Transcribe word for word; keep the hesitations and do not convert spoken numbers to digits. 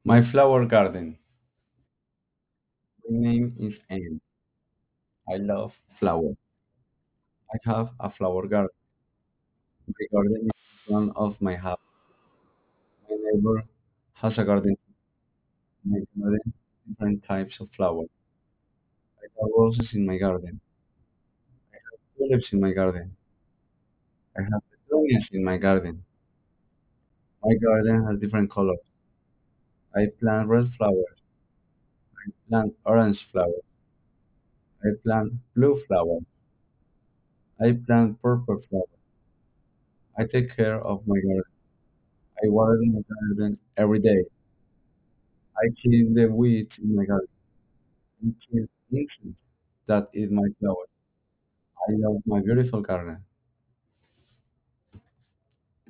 My flower garden. My name is Anne. I love flowers. I have a flower garden. My garden is in front of my house. My neighbor has a garden. In my garden, different types of flowers. I have roses in my garden. I have tulips in my garden. I have petunias in my garden. My garden has different colors. I plant red flowers. I plant orange flowers. I plant blue flowers. I plant purple flowers. I take care of my garden. I water my garden every day. I kill the weeds in my garden. I kill insects that eat my flowers. I love my beautiful garden.